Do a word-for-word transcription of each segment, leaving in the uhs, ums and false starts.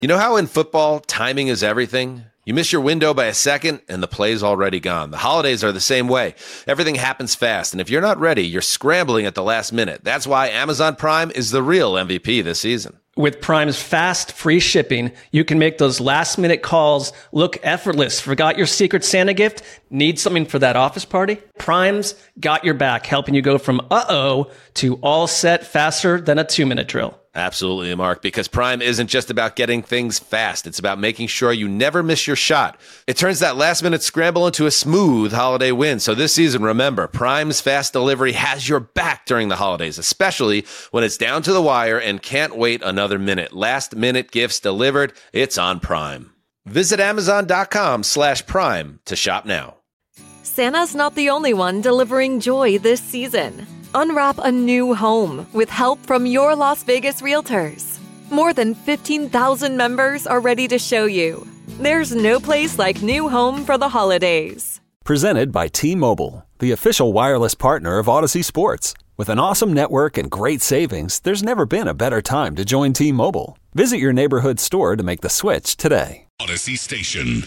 You know how in football, timing is everything? You miss your window by a second, and the play's already gone. The holidays are the same way. Everything happens fast, and if you're not ready, you're scrambling at the last minute. That's why Amazon Prime is the real M V P this season. With Prime's fast, free shipping, you can make those last-minute calls look effortless. Forgot your Secret Santa gift? Need something for that office party? Prime's got your back, helping you go from uh-oh to all set faster than a two-minute drill. Absolutely, Mark, because Prime isn't just about getting things fast. It's about making sure you never miss your shot. It turns that last-minute scramble into a smooth holiday win. So this season, remember, Prime's fast delivery has your back during the holidays, especially when it's down to the wire and can't wait another minute. Last-minute gifts delivered, it's on Prime. Visit Amazon.com slash Prime to shop now. Santa's not the only one delivering joy this season. Unwrap a new home with help from your Las Vegas realtors. More than fifteen thousand members are ready to show you. There's no place like new home for the holidays. Presented by T-Mobile, the official wireless partner of Odyssey Sports. With an awesome network and great savings, there's never been a better time to join T-Mobile. Visit your neighborhood store to make the switch today. Odyssey Station.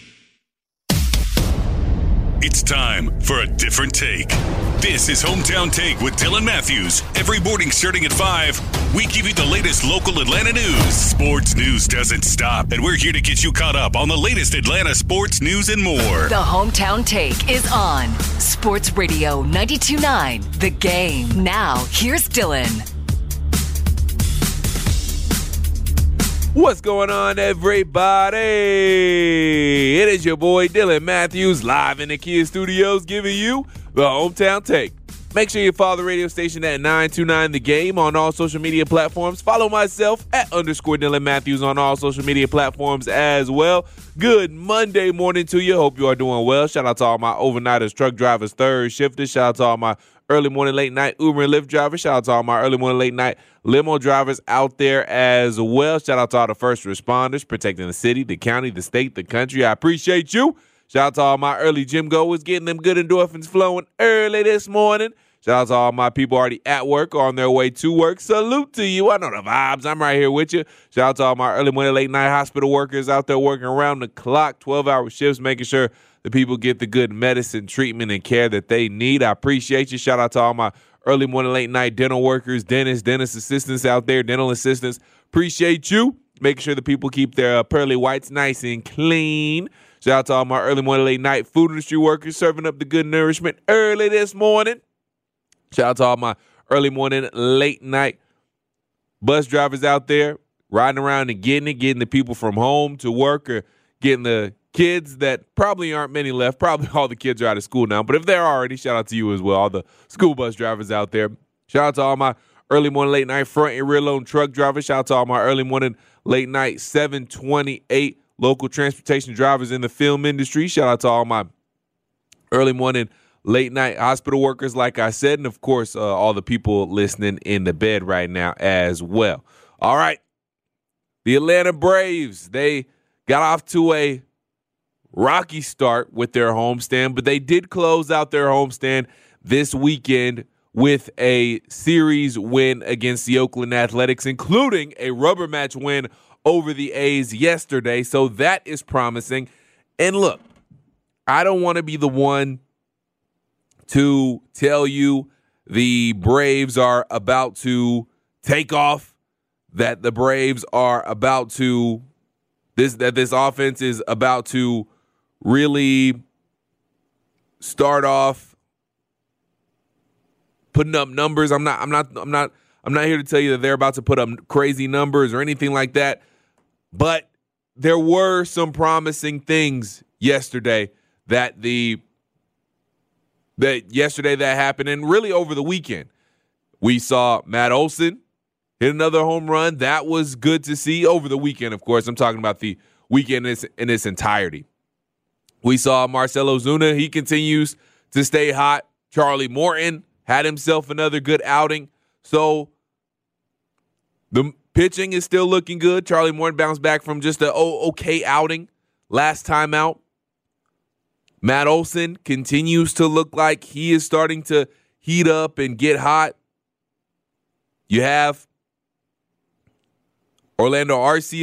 It's time for a different take. This is Hometown Take with Dylan Matthews. Every morning starting at five, we give you the latest local Atlanta news. Sports news doesn't stop, and we're here to get you caught up on the latest Atlanta sports news and more. The Hometown Take is on Sports Radio ninety-two point nine, The Game. Now, here's Dylan. What's going on, everybody? It is your boy Dylan Matthews live in the Kia Studios giving you the Hometown Take. Make sure you follow the radio station at nine two nine The Game on all social media platforms. Follow myself at underscore Dylan Matthews on all social media platforms as well. Good Monday morning to you. Hope you are doing well. Shout out to all my overnighters, truck drivers, third shifters. Shout out to all my early morning, late night Uber and Lyft drivers. Shout out to all my early morning, late night limo drivers out there as well. Shout out to all the first responders protecting the city, the county, the state, the country. I appreciate you. Shout out to all my early gym goers getting them good endorphins flowing early this morning. Shout out to all my people already at work or on their way to work. Salute to you. I know the vibes. I'm right here with you. Shout out to all my early morning, late night hospital workers out there working around the clock, twelve-hour shifts, making sure the people get the good medicine, treatment, and care that they need. I appreciate you. Shout out to all my early morning, late night dental workers, dentists, dentist assistants out there, dental assistants. Appreciate you. Making sure the people keep their uh, pearly whites nice and clean. Shout out to all my early morning, late night food industry workers serving up the good nourishment early this morning. Shout out to all my early morning, late night bus drivers out there riding around and getting it, getting the people from home to work or getting the kids that probably aren't many left. Probably all the kids are out of school now. But if they're already, shout out to you as well, all the school bus drivers out there. Shout out to all my early morning, late night front and rear load truck drivers. Shout out to all my early morning, late night seven twenty-eight local transportation drivers in the film industry. Shout out to all my early morning, late night hospital workers, like I said. And, of course, uh, all the people listening in the bed right now as well. All right. The Atlanta Braves, they got off to a rocky start with their homestand, but they did close out their homestand this weekend with a series win against the Oakland Athletics, including a rubber match win over the A's yesterday. So that is promising. And look, I don't want to be the one to tell you the Braves are about to take off, that the Braves are about to, this that this offense is about to really start off putting up numbers. I'm not I'm not I'm not I'm not here to tell you that they're about to put up crazy numbers or anything like that. But there were some promising things yesterday that the that yesterday that happened, and really over the weekend. We saw Matt Olson hit another home run. That was good to see over the weekend, of course. I'm talking about the weekend in its, in its entirety. We saw Marcell Ozuna. He continues to stay hot. Charlie Morton had himself another good outing. So the pitching is still looking good. Charlie Morton bounced back from just an okay outing last time out. Matt Olson continues to look like he is starting to heat up and get hot. You have Orlando Arcia.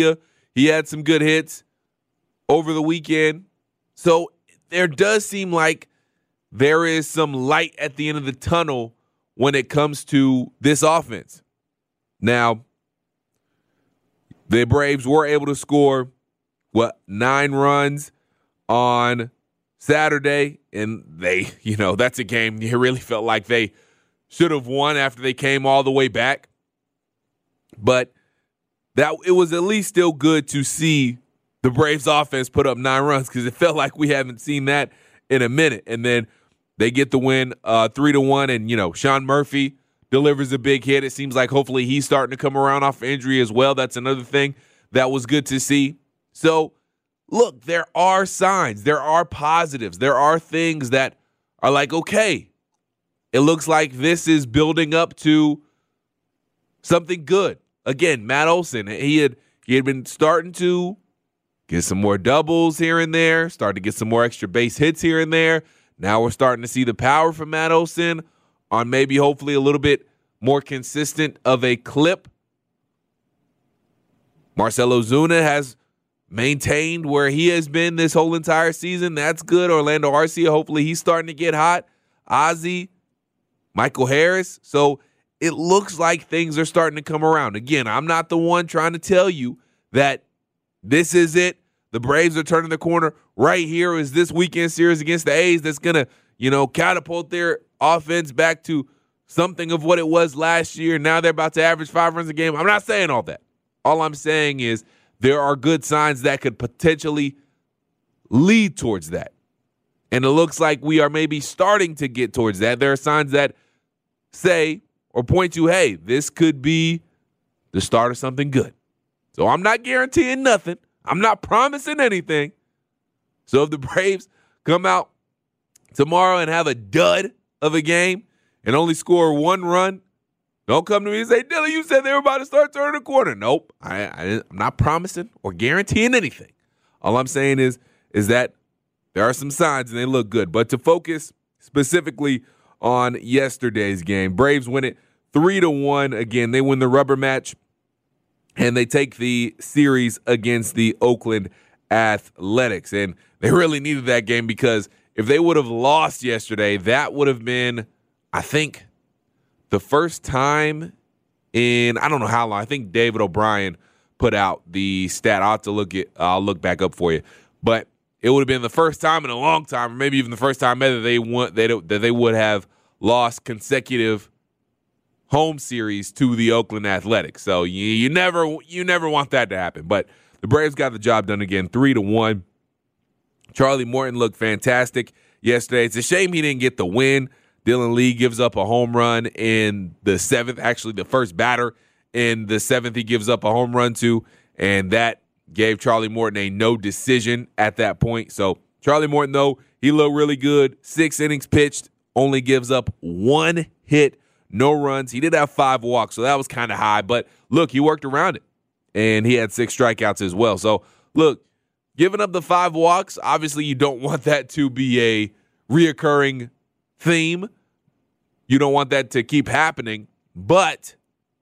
He had some good hits over the weekend. So there does seem like there is some light at the end of the tunnel when it comes to this offense. Now, the Braves were able to score, what, nine runs on Saturday, and they, you know, that's a game you really felt like they should have won after they came all the way back. But that it was at least still good to see the Braves offense put up nine runs because it felt like we haven't seen that in a minute. And then they get the win uh, three to one, and, you know, Sean Murphy delivers a big hit. It seems like hopefully he's starting to come around off injury as well. That's another thing that was good to see. So, look, there are signs. There are positives. There are things that are like, okay, it looks like this is building up to something good. Again, Matt Olson, he had he had been starting to get some more doubles here and there, starting to get some more extra base hits here and there. Now we're starting to see the power from Matt Olson on maybe hopefully a little bit more consistent of a clip. Marcell Ozuna has maintained where he has been this whole entire season. That's good. Orlando Arcia, hopefully he's starting to get hot. Ozzie, Michael Harris. So it looks like things are starting to come around. Again, I'm not the one trying to tell you that this is it. The Braves are turning the corner. Right here is this weekend series against the A's that's going to, you know, catapult their offense back to something of what it was last year. Now they're about to average five runs a game. I'm not saying all that. All I'm saying is there are good signs that could potentially lead towards that. And it looks like we are maybe starting to get towards that. There are signs that say or point to, hey, this could be the start of something good. So I'm not guaranteeing nothing. I'm not promising anything. So if the Braves come out tomorrow and have a dud of a game and only score one run, don't come to me and say, Dylan, you said they were about to start turning the corner. Nope. I, I, I'm not promising or guaranteeing anything. All I'm saying is, is that there are some signs and they look good. But to focus specifically on yesterday's game, Braves win it three to one. Again, they win the rubber match and they take the series against the Oakland Athletics. And they really needed that game because if they would have lost yesterday, that would have been, I think, the first time in, I don't know how long. I think David O'Brien put out the stat. I'll have to look it. I'll look back up for you. But it would have been the first time in a long time, or maybe even the first time ever they want they that they would have lost consecutive home series to the Oakland Athletics. So you, you never you never want that to happen. But the Braves got the job done again, three to one. Charlie Morton looked fantastic yesterday. It's a shame he didn't get the win. Dylan Lee gives up a home run in the seventh, actually the first batter in the seventh he gives up a home run to, and that gave Charlie Morton a no decision at that point. So Charlie Morton, though, he looked really good. Six innings pitched, only gives up one hit, no runs. He did have five walks, so that was kind of high. But, look, he worked around it, and he had six strikeouts as well. So, look, giving up the five walks, obviously you don't want that to be a reoccurring theme. You don't want that to keep happening. But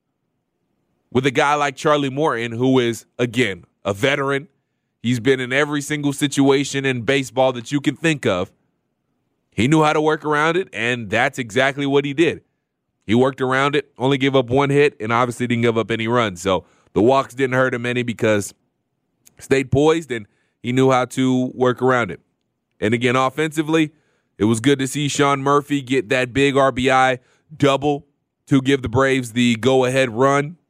with a guy like Charlie Morton, who is, again, a veteran, he's been in every single situation in baseball that you can think of. He knew how to work around it, and that's exactly what he did. He worked around it, only gave up one hit, and obviously didn't give up any runs. So the walks didn't hurt him any because he stayed poised, and he knew how to work around it. And again, offensively, it was good to see Sean Murphy get that big R B I double to give the Braves the go-ahead run.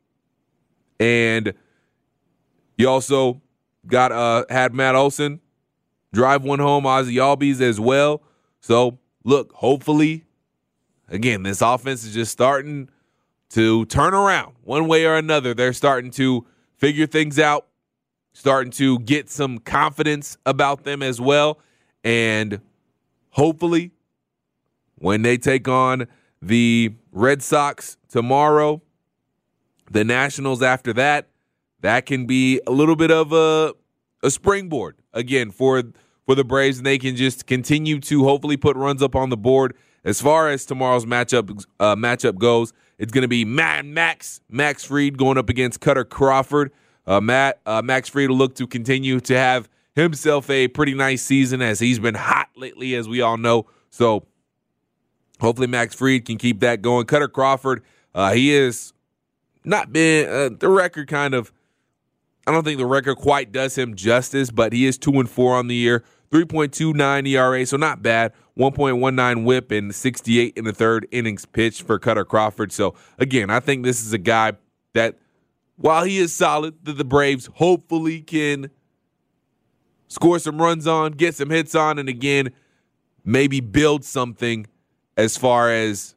And he also got uh, had Matt Olson drive one home, Ozzie Albies as well. So, look, hopefully, again, this offense is just starting to turn around one way or another. They're starting to figure things out, starting to get some confidence about them as well. And hopefully, when they take on the Red Sox tomorrow, the Nationals after that, that can be a little bit of a a springboard, again, for, for the Braves, and they can just continue to hopefully put runs up on the board. As far as tomorrow's matchup uh, matchup goes, it's going to be Matt Max, Max Fried going up against Cutter Crawford. uh, Matt uh, Max Fried will look to continue to have himself a pretty nice season as he's been hot lately, as we all know. So hopefully Max Fried can keep that going. Cutter Crawford, uh, he has not been uh, the record kind of. I don't think the record quite does him justice, but he is two and four on the year, three point two nine E R A, so not bad. one point one nine whip and sixty-eight in the third innings pitched for Cutter Crawford. So again, I think this is a guy that, while he is solid, that the Braves hopefully can score some runs on, get some hits on, and again, maybe build something as far as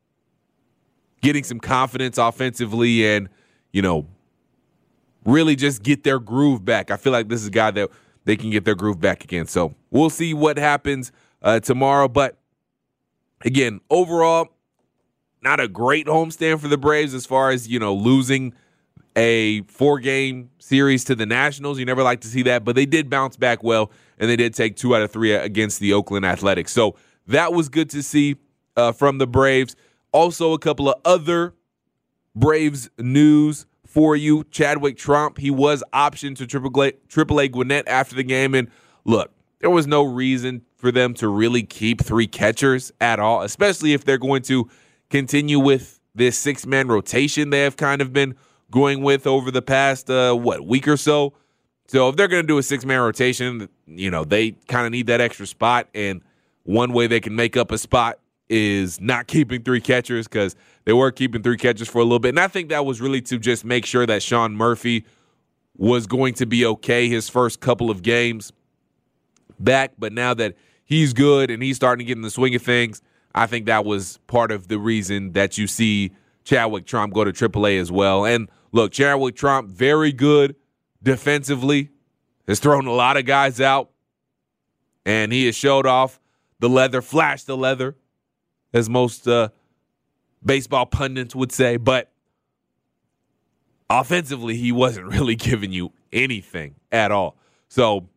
getting some confidence offensively and, you know, really just get their groove back. I feel like this is a guy that they can get their groove back again. So we'll see what happens uh, tomorrow. But again, overall, not a great homestand for the Braves as far as, you know, losing a four-game series to the Nationals. You never like to see that, but they did bounce back well, and they did take two out of three against the Oakland Athletics. So that was good to see uh, from the Braves. Also, a couple of other Braves news for you. Chadwick Tromp, he was optioned to Triple A, Triple A Gwinnett after the game, and look, there was no reason for them to really keep three catchers at all, especially if they're going to continue with this six-man rotation they have kind of been going with over the past, uh, what, week or so. So if they're going to do a six-man rotation, you know, they kind of need that extra spot, and one way they can make up a spot is not keeping three catchers, because they were keeping three catchers for a little bit. And I think that was really to just make sure that Sean Murphy was going to be okay his first couple of games back. But now that he's good and he's starting to get in the swing of things, I think that was part of the reason that you see Chadwick Tromp go to Triple A as well. And look, Chadwick Tromp, very good defensively, has thrown a lot of guys out, and he has showed off the leather, flashed the leather, as most uh, baseball pundits would say. But offensively, he wasn't really giving you anything at all. So,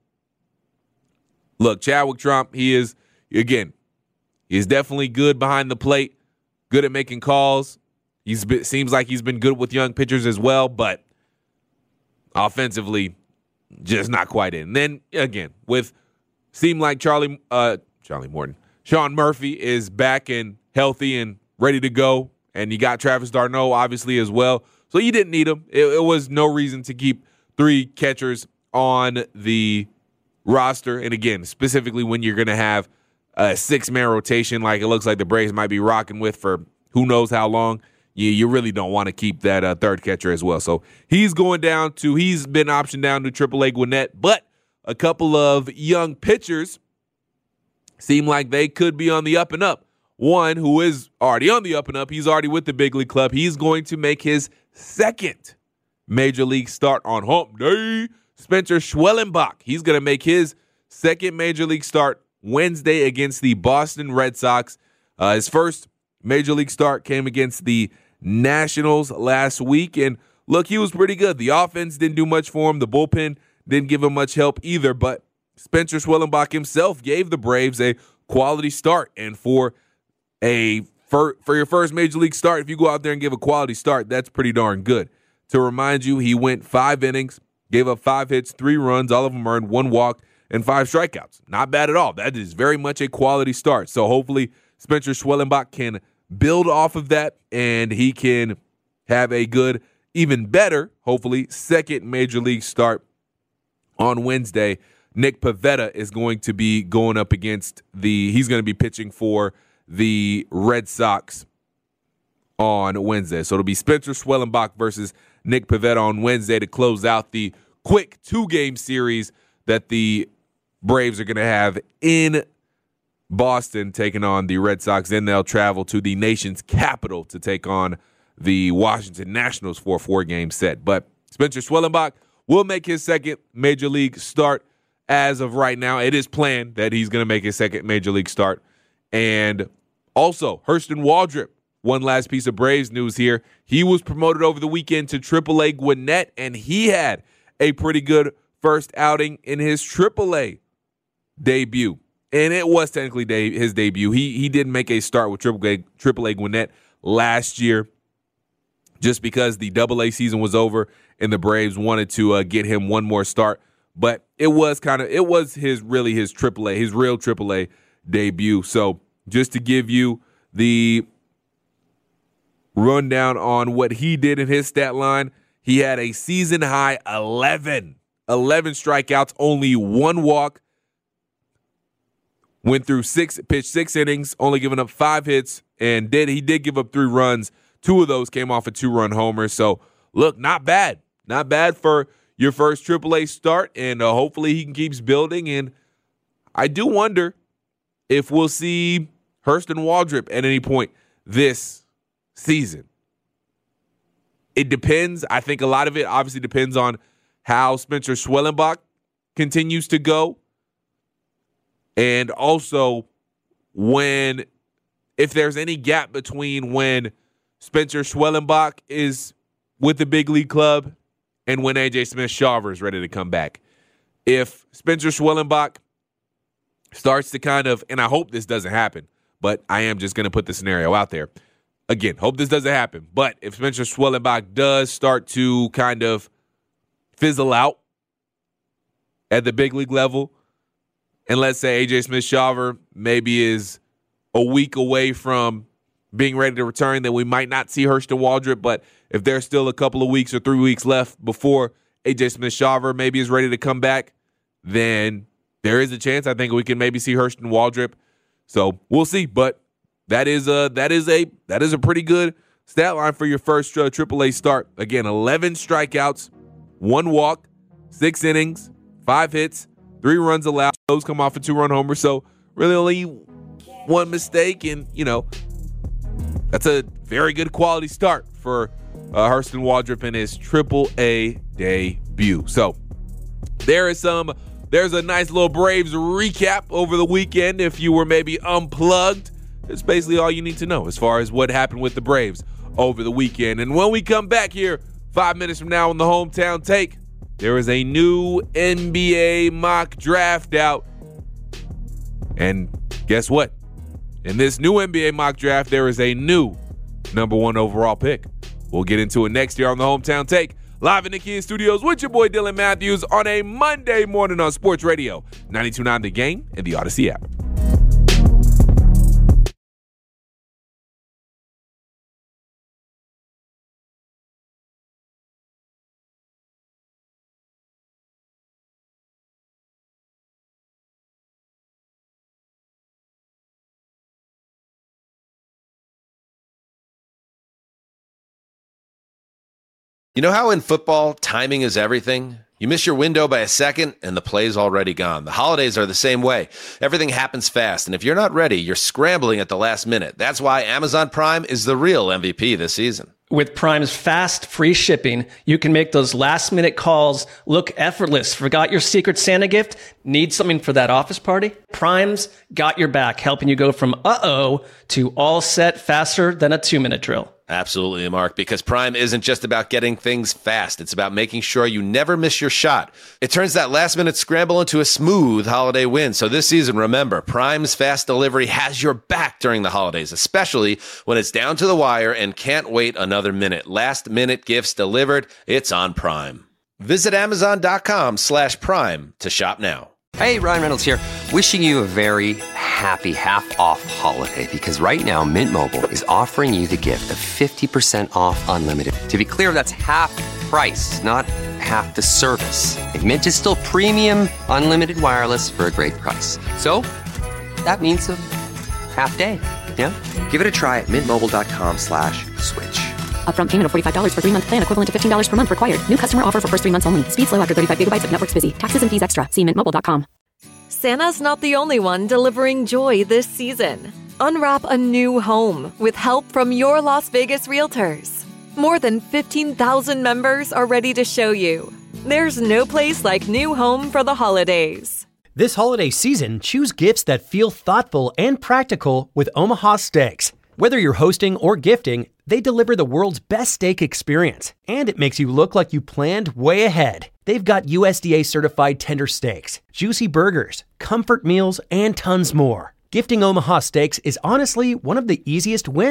look, Chadwick Tromp, he is, again, he is definitely good behind the plate, good at making calls. He's been, seems like he's been good with young pitchers as well, but offensively, just not quite in. And then, again, with seemed like Charlie uh, Charlie Morton, Sean Murphy is back and healthy and ready to go, and you got Travis d'Arnaud obviously as well. So you didn't need him. It, it was no reason to keep three catchers on the roster. And again, specifically when you're going to have a six-man rotation like it looks like the Braves might be rocking with for who knows how long, you, you really don't want to keep that uh, third catcher as well. So he's going down to, he's been optioned down to Triple A Gwinnett, but a couple of young pitchers seem like they could be on the up and up. One who is already on the up and up, he's already with the big league club. He's going to make his second major league start on hump day. Spencer Schwellenbach, he's going to make his second major league start Wednesday against the Boston Red Sox. Uh, his first major league start came against the Nationals last week. And look, he was pretty good. The offense didn't do much for him. The bullpen didn't give him much help either, but Spencer Schwellenbach himself gave the Braves a quality start. And for a for, for your first major league start, if you go out there and give a quality start, that's pretty darn good. To remind you, he went five innings, gave up five hits, three runs, all of them earned, one walk, and five strikeouts. Not bad at all. That is very much a quality start. So hopefully Spencer Schwellenbach can build off of that, and he can have a good, even better, hopefully, second major league start on Wednesday. Nick Pivetta is going to be going up against the, he's going to be pitching for the Red Sox on Wednesday. So it'll be Spencer Schwellenbach versus Nick Pivetta on Wednesday to close out the quick two-game series that the Braves are going to have in Boston taking on the Red Sox. Then they'll travel to the nation's capital to take on the Washington Nationals for a four-game set. But Spencer Schwellenbach will make his second major league start as of right now. It is planned that he's going to make his second major league start. And also, Hurston Waldrep, one last piece of Braves news here. He was promoted over the weekend to Triple A Gwinnett, and he had a pretty good first outing in his Triple A debut. And it was technically de- his debut. He he did make a start with Triple A, Triple A Gwinnett last year. just because the double A season was over and the Braves wanted to uh, get him one more start. But it was kind of, it was his, really his triple A, his real triple A debut. So just to give you the rundown on what he did in his stat line, he had a season high eleven, eleven strikeouts, only one walk. Went through six, pitched six innings, only giving up five hits, and did he did give up three runs. Two of those came off a two-run homer. So, look, not bad. Not bad for your first triple A start, and uh, hopefully he can keep building. And I do wonder if we'll see Hurston Waldrep at any point this season. It depends. I think a lot of it obviously depends on how Spencer Schwellenbach continues to go. And also when, if there's any gap between when Spencer Schwellenbach is with the big league club and when A J Smith-Shawver is ready to come back. If Spencer Schwellenbach starts to kind of, and I hope this doesn't happen, but I am just going to put the scenario out there. Again, hope this doesn't happen. But if Spencer Schwellenbach does start to kind of fizzle out at the big league level, and let's say A J Smith-Shawver maybe is a week away from being ready to return, then we might not see Hurston Waldrep. But if there's still a couple of weeks or three weeks left before A J Smith-Shawver maybe is ready to come back, then there is a chance I think we can maybe see Hurston Waldrep. So we'll see. But that is a that is a that is a pretty good stat line for your first uh, triple A start. Again, eleven strikeouts, one walk, six innings, five hits, three runs allowed. Those come off a two-run homer. So really only one mistake, and you know that's a very good quality start for uh, Hurston Waldrep in his triple A debut. So there is some. There's a nice little Braves recap over the weekend. If you were maybe unplugged, that's basically all you need to know as far as what happened with the Braves over the weekend. And when we come back here five minutes from now on the Hometown Take, there is a new N B A mock draft out. And guess what? In this new N B A mock draft, there is a new number one overall pick. We'll get into it next year on the Hometown Take. Live in the Kia Studios with your boy Dylan Matthews on a Monday morning on Sports Radio ninety-two point nine The Game and the Odyssey app. You know how in football, timing is everything? You miss your window by a second, and the play's already gone. The holidays are the same way. Everything happens fast, and if you're not ready, you're scrambling at the last minute. That's why Amazon Prime is the real M V P this season. With Prime's fast, free shipping, you can make those last-minute calls look effortless. Forgot your Secret Santa gift? Need something for that office party? Prime's got your back, helping you go from uh-oh to all set faster than a two-minute drill. Absolutely, Mark, because Prime isn't just about getting things fast. It's about making sure you never miss your shot. It turns that last-minute scramble into a smooth holiday win. So this season, remember, Prime's fast delivery has your back during the holidays, especially when it's down to the wire and can't wait another minute. Last-minute gifts delivered, it's on Prime. Visit Amazon.com slash Prime to shop now. Hey, Ryan Reynolds here. Wishing you a very happy half-off holiday, because right now Mint Mobile is offering you the gift of fifty percent off unlimited. To be clear, that's half price, not half the service. And Mint is still premium unlimited wireless for a great price. So that means a half day, yeah? Give it a try at mintmobile.com slash switch. Upfront payment of forty-five dollars for three-month plan equivalent to fifteen dollars per month required. New customer offer for first three months only. Speed slow after thirty-five gigabytes if network's busy. Taxes and fees extra. See mint mobile dot com. Santa's not the only one delivering joy this season. Unwrap a new home with help from your Las Vegas realtors. More than fifteen thousand members are ready to show you. There's no place like new home for the holidays. This holiday season, choose gifts that feel thoughtful and practical with Omaha Steaks. Whether you're hosting or gifting, they deliver the world's best steak experience, and it makes you look like you planned way ahead. They've got U S D A-certified tender steaks, juicy burgers, comfort meals, and tons more. Gifting Omaha Steaks is honestly one of the easiest wins.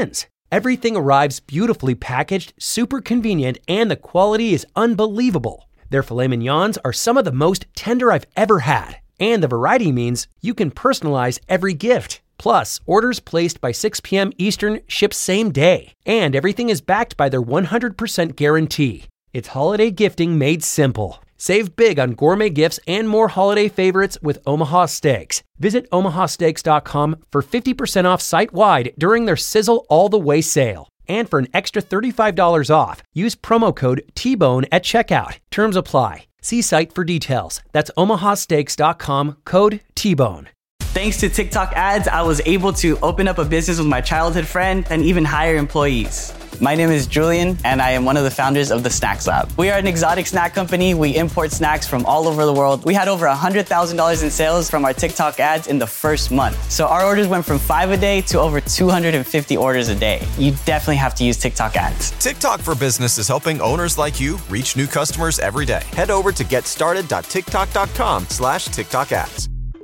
Everything arrives beautifully packaged, super convenient, and the quality is unbelievable. Their filet mignons are some of the most tender I've ever had. And the variety means you can personalize every gift. Plus, orders placed by six p.m. Eastern ship same day. And everything is backed by their one hundred percent guarantee. It's holiday gifting made simple. Save big on gourmet gifts and more holiday favorites with Omaha Steaks. Visit omaha steaks dot com for fifty percent off site-wide during their Sizzle All the Way sale. And for an extra thirty-five dollars off, use promo code T Bone at checkout. Terms apply. See site for details. That's omaha steaks dot com, code T Bone. Thanks to TikTok ads, I was able to open up a business with my childhood friend and even hire employees. My name is Julian, and I am one of the founders of the Snacks Lab. We are an exotic snack company. We import snacks from all over the world. We had over one hundred thousand dollars in sales from our TikTok ads in the first month. So our orders went from five a day to over two hundred fifty orders a day. You definitely have to use TikTok ads. TikTok for Business is helping owners like you reach new customers every day. Head over to get started dot tiktok dot com slash TikTok ads.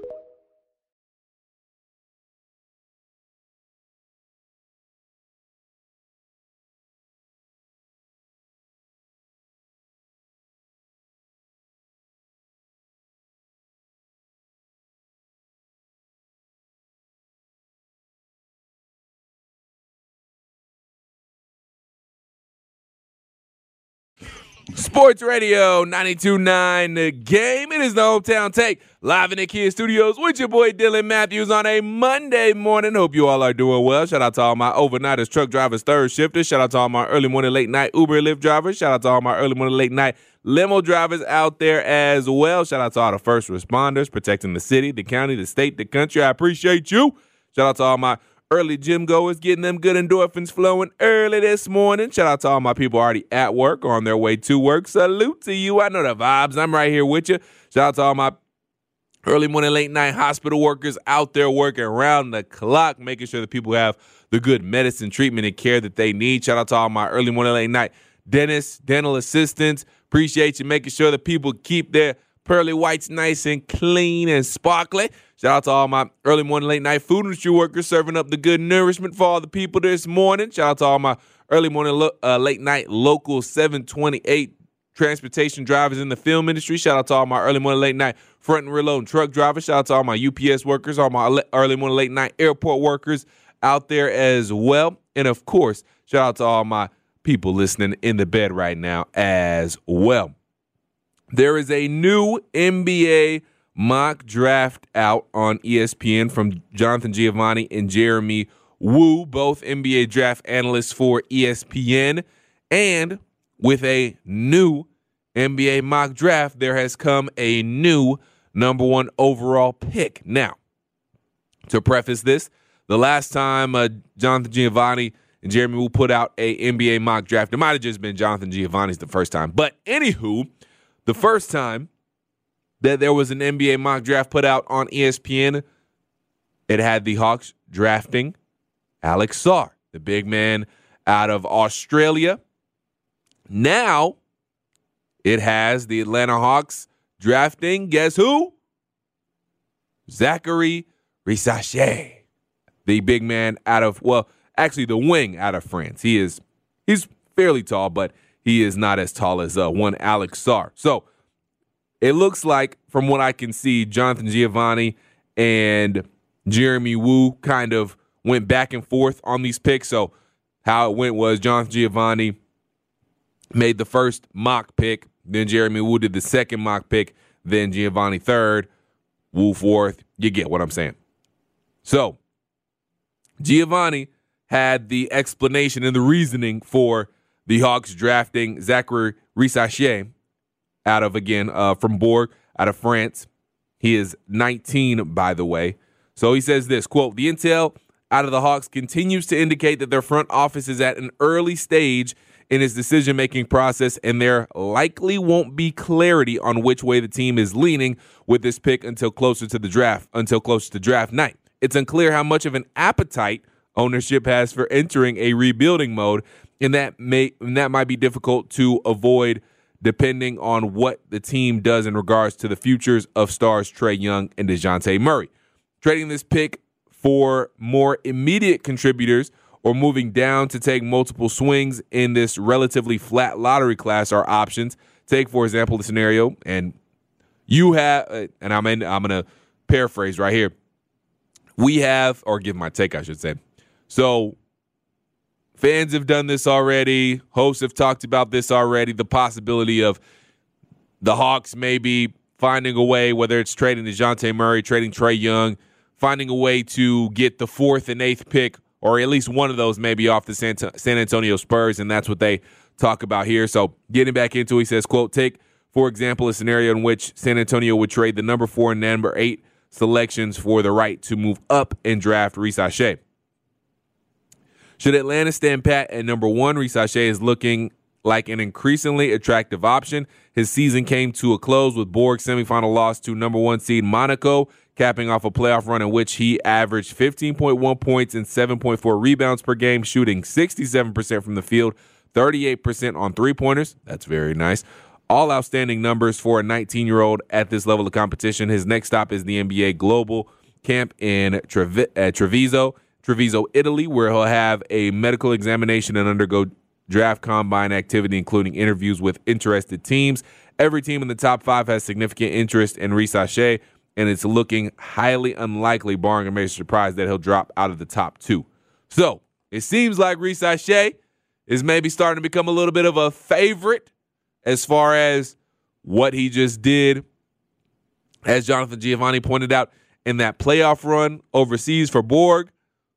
Sports Radio ninety-two point nine The Game. It is the Hometown Take, live in the Kia Studios with your boy Dylan Matthews on a Monday morning. Hope you all are doing well. Shout out to all my overnighters, truck drivers, third shifters. Shout out to all my early morning, late night Uber and Lyft drivers. Shout out to all my early morning, late night limo drivers out there as well. Shout out to all the first responders protecting the city, the county, the state, the country. I appreciate you. Shout out to all my early gym goers, getting them good endorphins flowing early this morning. Shout out to all my people already at work or on their way to work. Salute to you. I know the vibes. I'm right here with you. Shout out to all my early morning, late night hospital workers out there working around the clock, making sure that people have the good medicine, treatment, and care that they need. Shout out to all my early morning, late night dentists, dental assistants. Appreciate you making sure that people keep their pearly whites nice and clean and sparkly. Shout out to all my early morning, late night food industry workers serving up the good nourishment for all the people this morning. Shout out to all my early morning, lo- uh, late night local seven twenty-eight transportation drivers in the film industry. Shout out to all my early morning, late night front and rear load truck drivers. Shout out to all my U P S workers, all my early morning, late night airport workers out there as well. And of course, shout out to all my people listening in the bed right now as well. There is a new N B A mock draft out on E S P N from Jonathan Giovanni and Jeremy Woo, both N B A draft analysts for E S P N. And with a new N B A mock draft, there has come a new number one overall pick. Now, to preface this, the last time uh, Jonathan Giovanni and Jeremy Woo put out a N B A mock draft, it might have just been Jonathan Giovanni's the first time. But anywho, the first time that there was an N B A mock draft put out on E S P N, it had the Hawks drafting Alex Sarr, the big man out of Australia. Now it has the Atlanta Hawks drafting, guess who? Zachary Risacher, the big man out of, well, actually the wing out of France. He is, he's fairly tall, but he is not as tall as uh, one Alex Sarr. So it looks like, from what I can see, Jonathan Giovanni and Jeremy Woo kind of went back and forth on these picks. So how it went was Jonathan Giovanni made the first mock pick, then Jeremy Woo did the second mock pick, then Giovanni third, Woo fourth. You get what I'm saying. So Giovanni had the explanation and the reasoning for the Hawks drafting Zachary Risacher out of, again, uh, from Bourg, out of France. He is nineteen, by the way. So he says this, quote, "The intel out of the Hawks continues to indicate that their front office is at an early stage in its decision-making process, and there likely won't be clarity on which way the team is leaning with this pick until closer to the draft, until closer to draft night. It's unclear how much of an appetite ownership has for entering a rebuilding mode, and that may and that might be difficult to avoid depending on what the team does in regards to the futures of stars Trae Young and DeJounte Murray. Trading this pick for more immediate contributors or moving down to take multiple swings in this relatively flat lottery class are options. Take, for example, the scenario, and you have, and I'm in, I'm going to paraphrase right here. We have, or give my take, I should say. So fans have done this already. Hosts have talked about this already. The possibility of the Hawks maybe finding a way, whether it's trading DeJounte Murray, trading Trae Young, finding a way to get the fourth and eighth pick, or at least one of those maybe off the San, San Antonio Spurs, and that's what they talk about here. So getting back into it, he says, quote, take, for example, a scenario in which San Antonio would trade the number four and number eight selections for the right to move up and draft Reese Shea. Should Atlanta stand pat at number one, Reese Shea is looking like an increasingly attractive option. His season came to a close with Borg's semifinal loss to number one seed Monaco, capping off a playoff run in which he averaged fifteen point one points and seven point four rebounds per game, shooting sixty-seven percent from the field, thirty-eight percent on three-pointers. That's very nice. All outstanding numbers for a nineteen-year-old at this level of competition. His next stop is the N B A Global Camp in Trevi- uh, Treviso, Treviso, Italy, where he'll have a medical examination and undergo draft combine activity, including interviews with interested teams. Every team in the top five has significant interest in Reese Shea, and it's looking highly unlikely, barring a major surprise, that he'll drop out of the top two. So it seems like Reese Shea is maybe starting to become a little bit of a favorite as far as what he just did, as Jonathan Giovanni pointed out, in that playoff run overseas for Borg.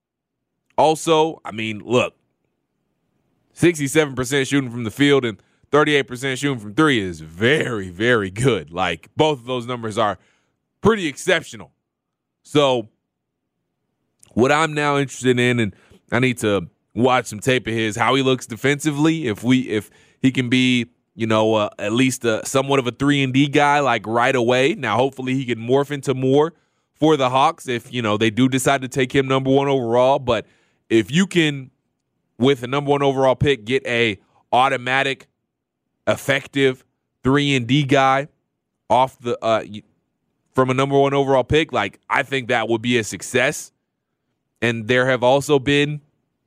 Also, I mean, look, sixty-seven percent shooting from the field and thirty-eight percent shooting from three is very, very good. Like, both of those numbers are pretty exceptional. So what I'm now interested in, and I need to watch some tape of his, how he looks defensively, if we if he can be, you know, uh, at least a, somewhat of a three and D guy, like right away. Now, hopefully he can morph into more for the Hawks if, you know, they do decide to take him number one overall. But if you can, with a number one overall pick, get a automatic, effective three and D guy off the uh, from a number one overall pick, like, I think that would be a success. And there have also been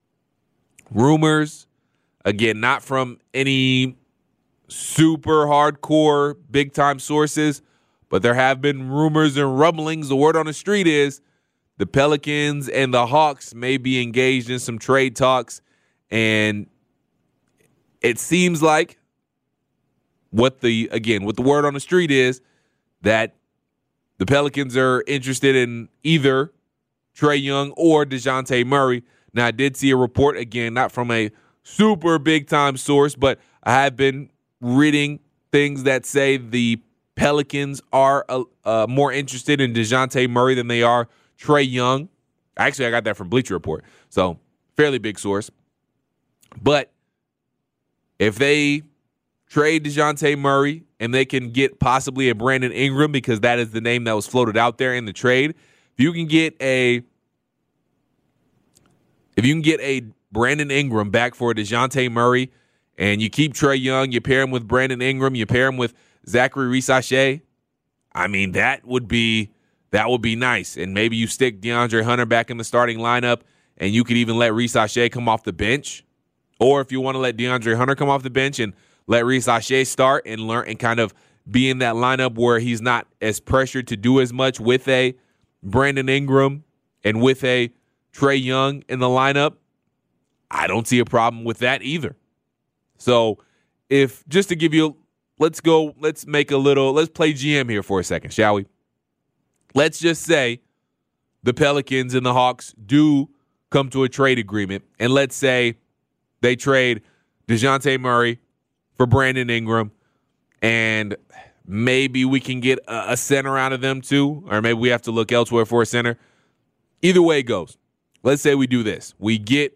rumors, again, not from any super hardcore, big-time sources, but there have been rumors and rumblings. The word on the street is the Pelicans and the Hawks may be engaged in some trade talks, and it seems like what the, again, what the word on the street is that the Pelicans are interested in either Trae Young or DeJounte Murray. Now, I did see a report, again, not from a super big-time source, but I have been reading things that say the Pelicans are uh, uh, more interested in DeJounte Murray than they are Trae Young. Actually, I got that from Bleacher Report, so fairly big source. But if they trade DeJounte Murray and they can get possibly a Brandon Ingram, because that is the name that was floated out there in the trade, if you can get a if you can get a Brandon Ingram back for DeJounte Murray, and you keep Trae Young, you pair him with Brandon Ingram, you pair him with Zachary Reese-Shea, I mean, that would be that would be nice. And maybe you stick DeAndre Hunter back in the starting lineup, and you could even let Reese-Shea come off the bench. Or if you want to let DeAndre Hunter come off the bench and let Reese-Shea start and learn and kind of be in that lineup where he's not as pressured to do as much with a Brandon Ingram and with a Trae Young in the lineup, I don't see a problem with that either. So if, just to give you, let's go, let's make a little, let's play G M here for a second, shall we? Let's just say the Pelicans and the Hawks do come to a trade agreement, and let's say they trade DeJounte Murray for Brandon Ingram, and maybe we can get a, a center out of them too, or maybe we have to look elsewhere for a center. Either way it goes. Let's say we do this. We get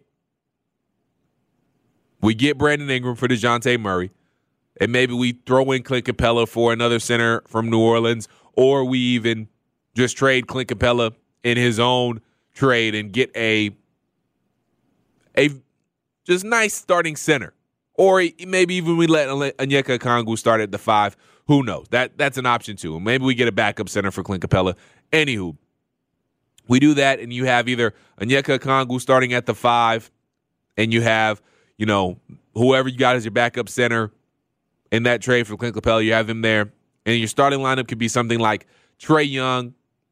we get Brandon Ingram for DeJounte Murray, and maybe we throw in Clint Capella for another center from New Orleans, or we even just trade Clint Capella in his own trade and get a a just nice starting center. Or maybe even we let Onyeka Okongwu start at the five. Who knows? That That's an option too. Maybe we get a backup center for Clint Capella. Anywho, we do that, and you have either Onyeka Okongwu starting at the five and you have, you know, whoever you got as your backup center in that trade for Clint Capella, you have him there, and your starting lineup could be something like Trae Young.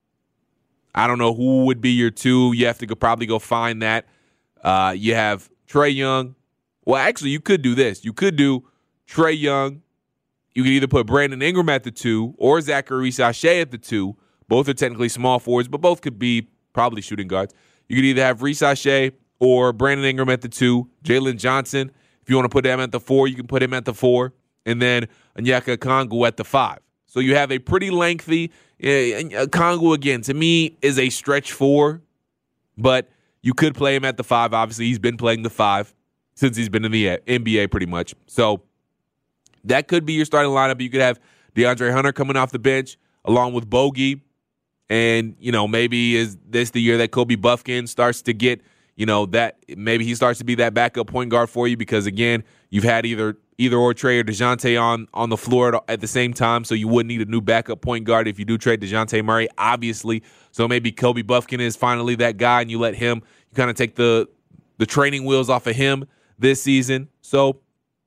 I don't know who would be your two. You have to go probably go find that. Uh, you have Trae Young. Well, actually, you could do this. You could do Trae Young. You could either put Brandon Ingram at the two or Zachary Sachet at the two. Both are technically small forwards, but both could be probably shooting guards. You could either have Reese Sachet or Brandon Ingram at the two. Jalen Johnson, if you want to put him at the four, you can put him at the four. And then Onyeka Okongwu at the five. So you have a pretty lengthy uh, Okongwu, again, to me, is a stretch four, but you could play him at the five. Obviously, he's been playing the five since he's been in the N B A pretty much. So that could be your starting lineup. You could have DeAndre Hunter coming off the bench along with Bogey. And, you know, maybe is this the year that Kobe Buffkin starts to get, you know, that maybe he starts to be that backup point guard for you because, again, you've had either either or Trae or DeJounte on, on the floor at the same time, so you wouldn't need a new backup point guard if you do trade DeJounte Murray, obviously. So maybe Kobe Buffkin is finally that guy, and you let him, you kind of take the the training wheels off of him this season. So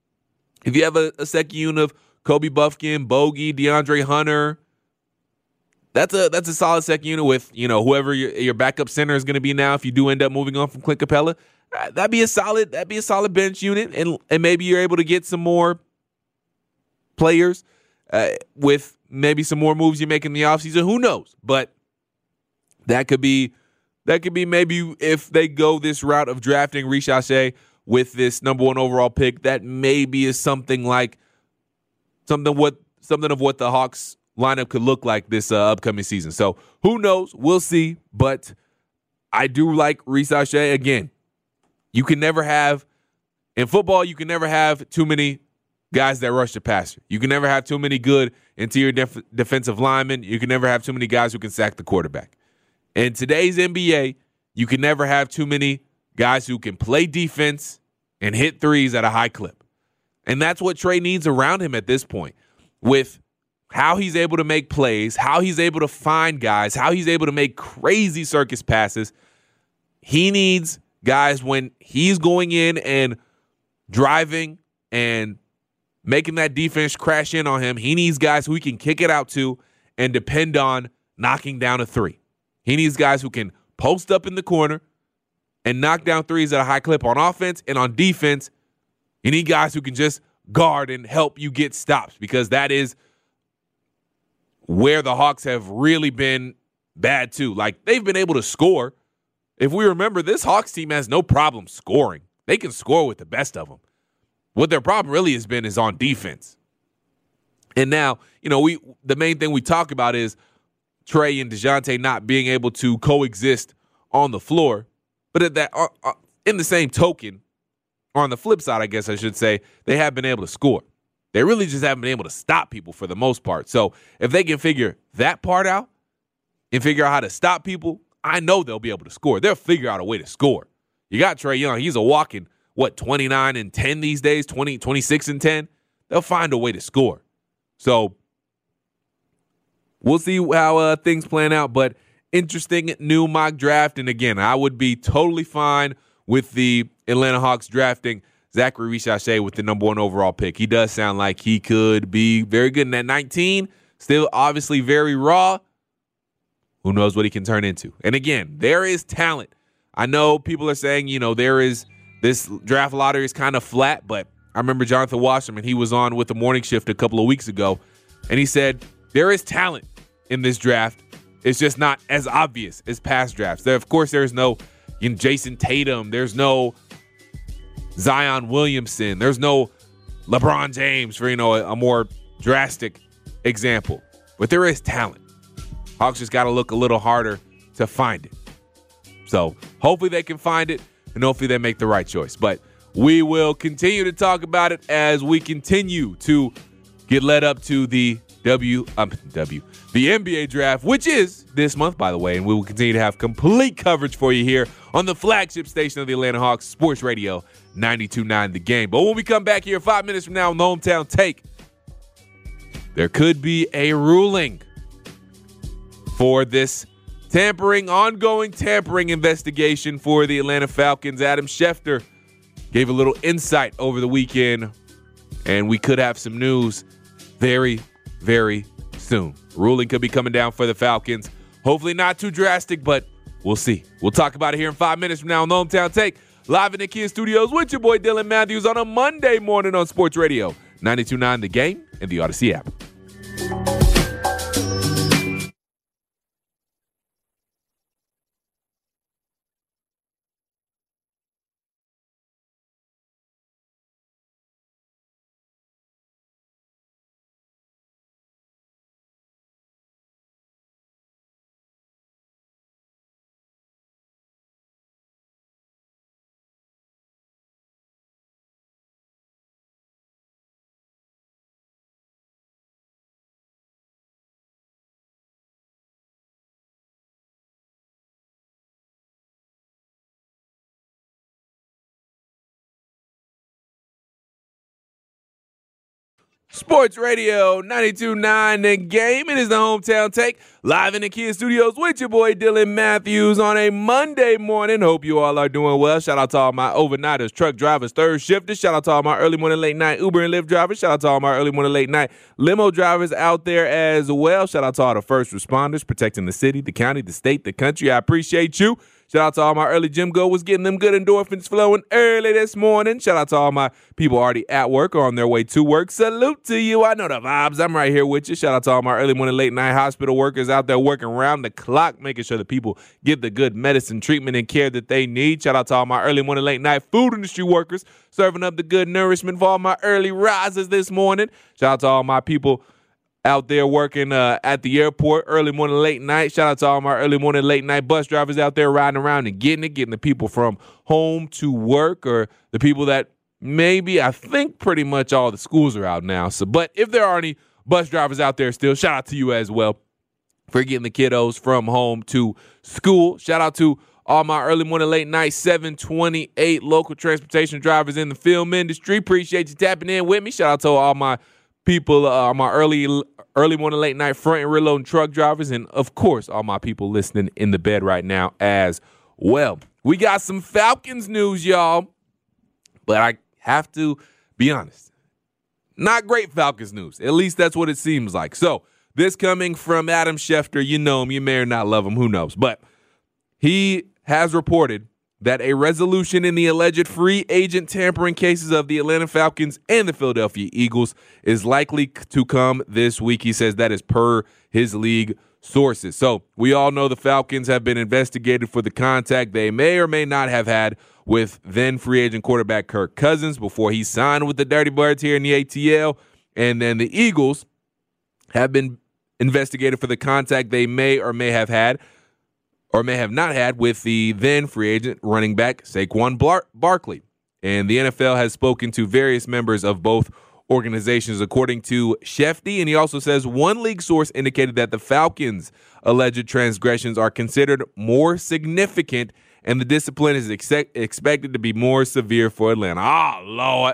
if you have a, a second unit of Kobe Buffkin, Bogey, DeAndre Hunter, that's a that's a solid second unit with, you know, whoever your, your backup center is going to be now. If you do end up moving on from Clint Capella, that'd be a solid that'd be a solid bench unit, and and maybe you're able to get some more players uh, with maybe some more moves you make in the offseason. Who knows? But that could be that could be maybe if they go this route of drafting Reese Sachet with this number one overall pick, that maybe is something like something what something of what the Hawks lineup could look like this uh, upcoming season. So who knows? We'll see. But I do like Reese Sachet. Again, you can never have in football. You can never have too many guys that rush the passer. You can never have too many good interior def- defensive linemen. You can never have too many guys who can sack the quarterback. In today's N B A, you can never have too many guys who can play defense and hit threes at a high clip. And that's what Trae needs around him at this point, with how he's able to make plays, how he's able to find guys, how he's able to make crazy circus passes. He needs guys when he's going in and driving and making that defense crash in on him. He needs guys who he can kick it out to and depend on knocking down a three. He needs guys who can post up in the corner and knock down threes at a high clip on offense, and on defense, you need guys who can just guard and help you get stops, because that is where the Hawks have really been bad too. Like, they've been able to score. If we remember, this Hawks team has no problem scoring. They can score with the best of them. What their problem really has been is on defense. And now, you know, we the main thing we talk about is Trae and DeJounte not being able to coexist on the floor. But at that, uh, uh, in the same token, or on the flip side, I guess I should say, they have been able to score. They really just haven't been able to stop people for the most part. So if they can figure that part out and figure out how to stop people, I know they'll be able to score. They'll figure out a way to score. You got Trae Young. He's a walking, what, twenty-nine and ten these days, twenty, twenty-six and ten. They'll find a way to score. So we'll see how uh, things plan out. But interesting new mock draft. And again, I would be totally fine with the Atlanta Hawks drafting Zachary Reese Sachet with the number one overall pick. He does sound like he could be very good in that nineteen. Still obviously very raw. Who knows what he can turn into? And again, there is talent. I know people are saying, you know, there is this draft lottery is kind of flat, but I remember Jonathan Wasserman, he was on with the morning shift a couple of weeks ago, and he said there is talent in this draft. It's just not as obvious as past drafts. There, of course, there's no you know, Jason Tatum. There's no Zion Williamson. There's no LeBron James, for, you know, a, a more drastic example. But there is talent. Hawks just got to look a little harder to find it. So hopefully they can find it, and hopefully they make the right choice. But we will continue to talk about it as we continue to get led up to the W, um, W, the N B A draft, which is this month, by the way, and we will continue to have complete coverage for you here on the flagship station of the Atlanta Hawks, Sports Radio ninety-two point nine The Game. But when we come back here five minutes from now on the Hometown Take, there could be a ruling for this tampering, ongoing tampering investigation for the Atlanta Falcons. Adam Schefter gave a little insight over the weekend, and we could have some news very, very soon. Ruling could be coming down for the Falcons. Hopefully not too drastic, but we'll see. We'll talk about it here in five minutes from now on the Hometown Take, live in the Kia Studios with your boy Dylan Matthews on a Monday morning on Sports Radio ninety-two point nine The Game and the Odyssey app. Sports Radio ninety-two point nine The Game. It is the Hometown Take, live in the Kia Studios with your boy Dylan Matthews on a Monday morning. Hope you all are doing well. Shout out to all my overnighters, truck drivers, third shifters. Shout out to all my early morning, late night Uber and Lyft drivers. Shout out to all my early morning, late night limo drivers out there as well. Shout out to all the first responders protecting the city, the county, the state, the country. I appreciate you. Shout out to all my early gym goers getting them good endorphins flowing early this morning. Shout out to all my people already at work or on their way to work. Salute to you. I know the vibes. I'm right here with you. Shout out to all my early morning, late night hospital workers out there working around the clock, making sure that people get the good medicine, treatment, and care that they need. Shout out to all my early morning, late night food industry workers serving up the good nourishment for all my early risers this morning. Shout out to all my people out there working uh, at the airport early morning, late night. Shout out to all my early morning, late night bus drivers out there riding around and getting it, getting the people from home to work, or the people that maybe, I think pretty much all the schools are out now. So, but if there are any bus drivers out there still, shout out to you as well for getting the kiddos from home to school. Shout out to all my early morning, late night seven twenty-eight local transportation drivers in the film industry. Appreciate you tapping in with me. Shout out to all my people, uh, my early early morning, late night front and rear loading truck drivers, and of course, all my people listening in the bed right now as well. We got some Falcons news, y'all, but I have to be honest, not great Falcons news. At least that's what it seems like. So this coming from Adam Schefter. You know him, you may or not love him, who knows? But he has reported that a resolution in the alleged free agent tampering cases of the Atlanta Falcons and the Philadelphia Eagles is likely to come this week. He says that is per his league sources. So we all know the Falcons have been investigated for the contact they may or may not have had with then free agent quarterback Kirk Cousins before he signed with the Dirty Birds here in the A T L. And then the Eagles have been investigated for the contact they may or may have had or may have not had with the then free agent running back Saquon Bar- Barkley. And the N F L has spoken to various members of both organizations, according to Shefty. And he also says one league source indicated that the Falcons' alleged transgressions are considered more significant and the discipline is ex- expected to be more severe for Atlanta. Oh, Lord.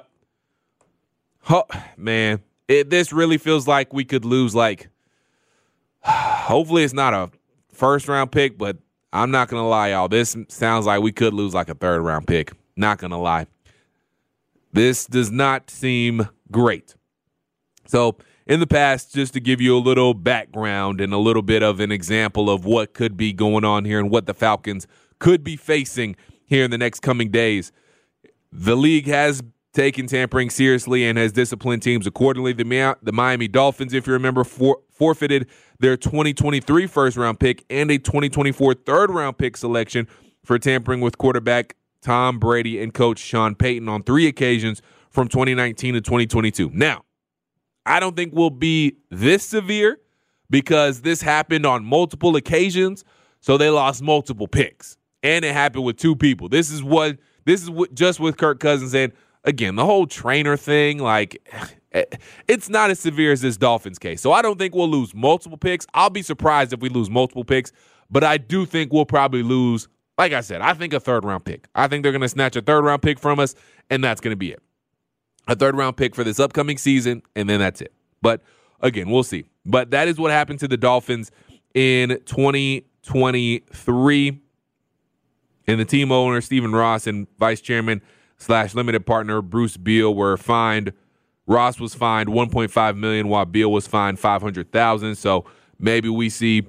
Oh, man, it, this really feels like we could lose, like, hopefully it's not a first round pick, but I'm not going to lie, y'all. This sounds like we could lose like a third round pick. Not going to lie. This does not seem great. So in the past, just to give you a little background and a little bit of an example of what could be going on here and what the Falcons could be facing here in the next coming days, the league has taken tampering seriously and has disciplined teams accordingly. The, the Miami Dolphins, if you remember, for, forfeited their twenty twenty-three first-round pick and a twenty twenty-four third-round pick selection for tampering with quarterback Tom Brady and coach Sean Payton on three occasions from twenty nineteen to twenty twenty-two. Now, I don't think we'll be this severe because this happened on multiple occasions, so they lost multiple picks. And it happened with two people. This is what this is what just with Kirk Cousins. And again, the whole trainer thing, like, it's not as severe as this Dolphins case. So I don't think we'll lose multiple picks. I'll be surprised if we lose multiple picks, but I do think we'll probably lose, like I said, I think a third round pick. I think they're going to snatch a third round pick from us, and that's going to be it. A third round pick for this upcoming season, and then that's it. But again, we'll see. But that is what happened to the Dolphins in twenty twenty-three. And the team owner, Stephen Ross, and vice chairman slash limited partner Bruce Beal were fined. Ross was fined one point five million dollars while Beal was fined five hundred thousand dollars. So maybe we see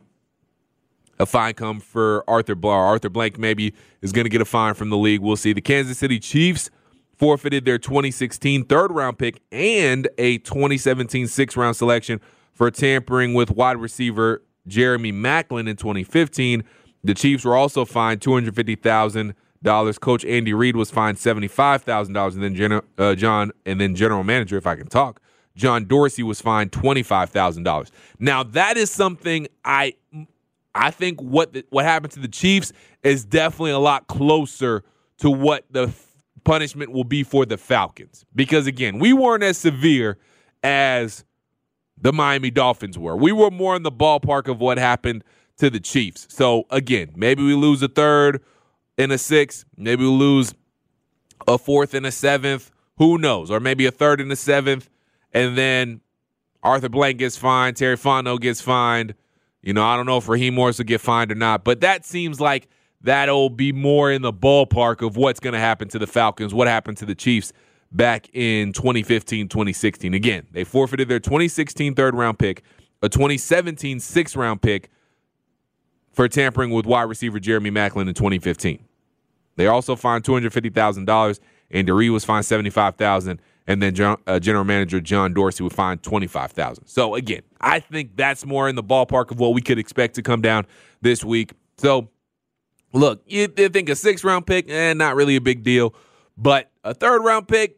a fine come for Arthur Blank. Arthur Blank maybe is going to get a fine from the league. We'll see. The Kansas City Chiefs forfeited their twenty sixteen third-round pick and a twenty seventeen sixth-round selection for tampering with wide receiver Jeremy Maclin in twenty fifteen. The Chiefs were also fined two hundred fifty thousand dollars. Coach Andy Reid was fined seventy-five thousand dollars, and then Gen- uh, John and then general manager, if I can talk, John Dorsey was fined twenty-five thousand dollars. Now that is something I I think what the, what happened to the Chiefs is definitely a lot closer to what the punishment will be for the Falcons. Because, again, we weren't as severe as the Miami Dolphins were. We were more in the ballpark of what happened to the Chiefs. So, again, maybe we lose a third and a sixth. Maybe we lose a fourth and a seventh. Who knows? Or maybe a third and a seventh. And then Arthur Blank gets fined. Terry Fontenot gets fined. You know, I don't know if Raheem Morris will get fined or not, but that seems like that'll be more in the ballpark of what's going to happen to the Falcons, what happened to the Chiefs back in twenty fifteen, twenty sixteen. Again, they forfeited their twenty sixteen third-round pick, a twenty seventeen sixth-round pick for tampering with wide receiver Jeremy Maclin in twenty fifteen. They also fined two hundred fifty thousand dollars, and DeRee was fined seventy-five thousand dollars. And then uh, general manager John Dorsey would fine twenty-five thousand dollars. So, again, I think that's more in the ballpark of what we could expect to come down this week. So, look, you think a sixth-round pick, eh, not really a big deal. But a third-round pick,